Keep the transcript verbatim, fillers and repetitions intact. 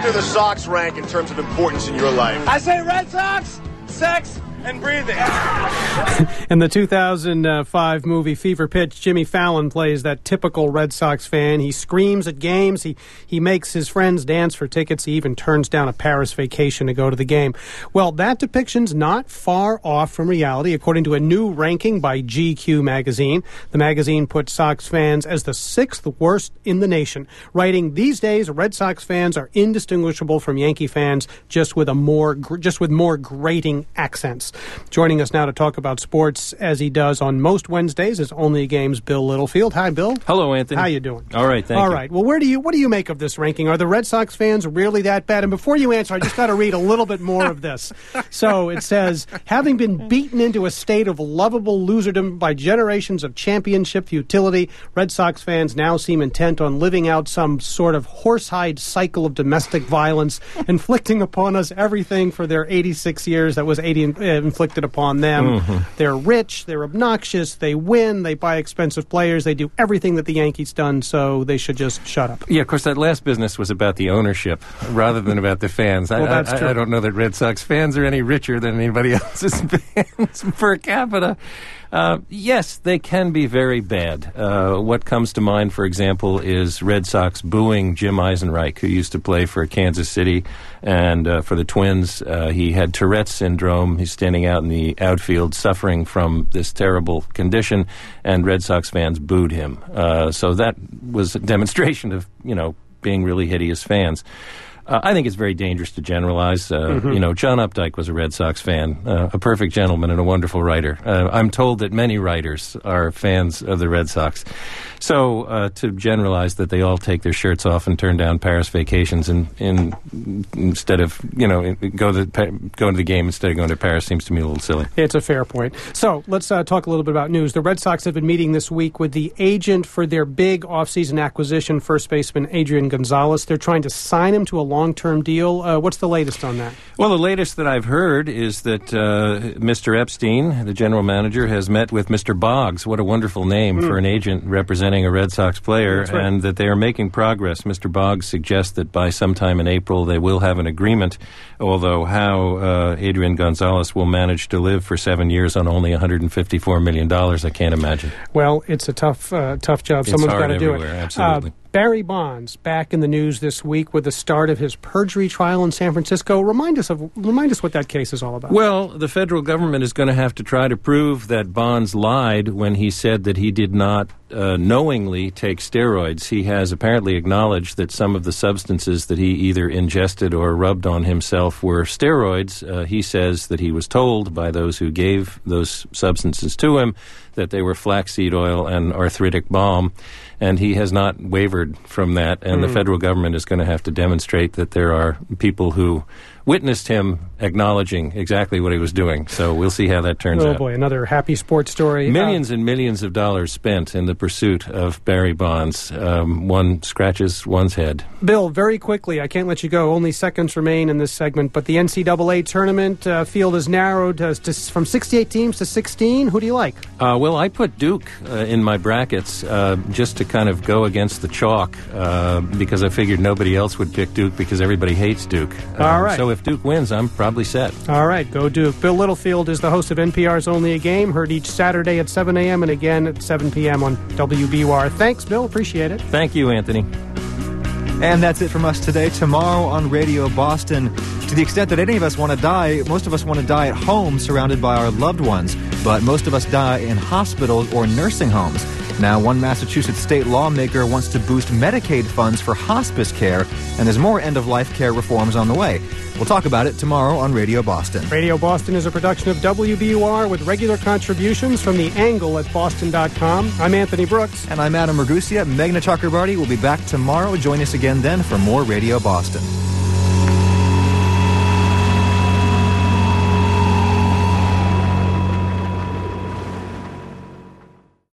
do the Sox rank in terms of importance in your life? I say Red Sox, sex, and breathing. In the two thousand five movie Fever Pitch, Jimmy Fallon plays that typical Red Sox fan. He screams at games. He he makes his friends dance for tickets. He even turns down a Paris vacation to go to the game. Well, that depiction's not far off from reality, according to a new ranking by G Q magazine. The magazine put Sox fans as the sixth worst in the nation, writing, "These days, Red Sox fans are indistinguishable from Yankee fans, just with a more just with more grating accents." Joining us now to talk about sports, as he does on most Wednesdays, is Only Games Bill Littlefield. Hi, Bill. Hello, Anthony. How you doing? All right, thank All you. All right. Well, where do you what do you make of this ranking? Are the Red Sox fans really that bad? And before you answer, I just got to read a little bit more of this. So it says, having been beaten into a state of lovable loserdom by generations of championship futility, Red Sox fans now seem intent on living out some sort of horsehide cycle of domestic violence, inflicting upon us everything for their eighty-six years that was eighty, uh, inflicted upon them. Mm-hmm. They're rich, they're obnoxious, they win, they buy expensive players, they do everything that the Yankees done, so they should just shut up. Yeah, of course, that last business was about the ownership rather than about the fans. Well, I, that's I, true. I don't know that Red Sox fans are any richer than anybody else's fans per capita. Uh, yes, they can be very bad. Uh, what comes to mind, for example, is Red Sox booing Jim Eisenreich, who used to play for Kansas City and uh, for the Twins. Uh, he had Tourette's syndrome. He's standing out in the outfield suffering from this terrible condition, and Red Sox fans booed him. Uh, so that was a demonstration of, you know, being really hideous fans. Uh, I think it's very dangerous to generalize. Uh, mm-hmm. You know, John Updike was a Red Sox fan, uh, a perfect gentleman and a wonderful writer. Uh, I'm told that many writers are fans of the Red Sox. So uh, to generalize that they all take their shirts off and turn down Paris vacations and in, instead of, you know, go to, go to the game instead of going to Paris seems to me a little silly. It's a fair point. So let's uh, talk a little bit about news. The Red Sox have been meeting this week with the agent for their big offseason acquisition, first baseman Adrian Gonzalez. They're trying to sign him to a long-term deal. Uh, what's the latest on that? Well, the latest that I've heard is that uh, Mister Epstein, the general manager, has met with Mister Boggs. What a wonderful name mm. for an agent representing a Red Sox player, right. And that they are making progress. Mister Boggs suggests that by sometime in April they will have an agreement, although how uh, Adrian Gonzalez will manage to live for seven years on only one hundred fifty-four million dollars, I can't imagine. Well, it's a tough, uh, tough job. It's Someone's hard got to do it. everywhere, absolutely. Uh, Barry Bonds back in the news this week with the start of his perjury trial in San Francisco. Remind us of remind us what that case is all about. Well, the federal government is going to have to try to prove that Bonds lied when he said that he did not uh, knowingly take steroids. He has apparently acknowledged that some of the substances that he either ingested or rubbed on himself were steroids. Uh, he says that he was told by those who gave those substances to him that they were flaxseed oil and arthritic balm, and he has not wavered from that, and mm. the federal government is going to have to demonstrate that there are people who witnessed him acknowledging exactly what he was doing. So we'll see how that turns oh, out. Oh, boy, another happy sports story. Millions uh, and millions of dollars spent in the pursuit of Barry Bonds. Um, one scratches one's head. Bill, very quickly, I can't let you go. Only seconds remain in this segment, but the N C double A tournament uh, field is narrowed uh, to, from sixty-eight teams to sixteen. Who do you like? Uh, well, I put Duke uh, in my brackets uh, just to kind of go against the chalk uh, because I figured nobody else would pick Duke because everybody hates Duke. Uh, All right. So if Duke wins, I'm probably set. All right, go Duke. Bill Littlefield is the host of N P R's Only a Game, heard each Saturday at seven a.m. and again at seven p.m. on W B U R. Thanks, Bill. Appreciate it. Thank you, Anthony. And that's it from us today. Tomorrow on Radio Boston, to the extent that any of us want to die, most of us want to die at home surrounded by our loved ones, but most of us die in hospitals or nursing homes. Now, one Massachusetts state lawmaker wants to boost Medicaid funds for hospice care, and there's more end-of-life care reforms on the way. We'll talk about it tomorrow on Radio Boston. Radio Boston is a production of W B U R with regular contributions from The Angle at boston dot com. I'm Anthony Brooks. And I'm Adam Ragusia. Meghna Chakrabarty will be back tomorrow. Join us again then for more Radio Boston.